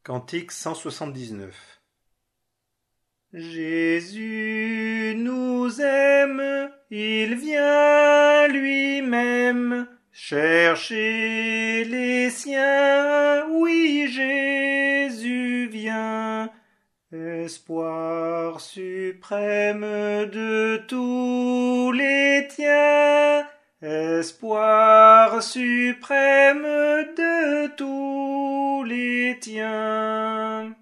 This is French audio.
Cantique 179. Jésus nous aime, il vient lui-même chercher les siens. Oui, Jésus vient, espoir suprême de tous les tiens, espoir suprême de tous les tiens.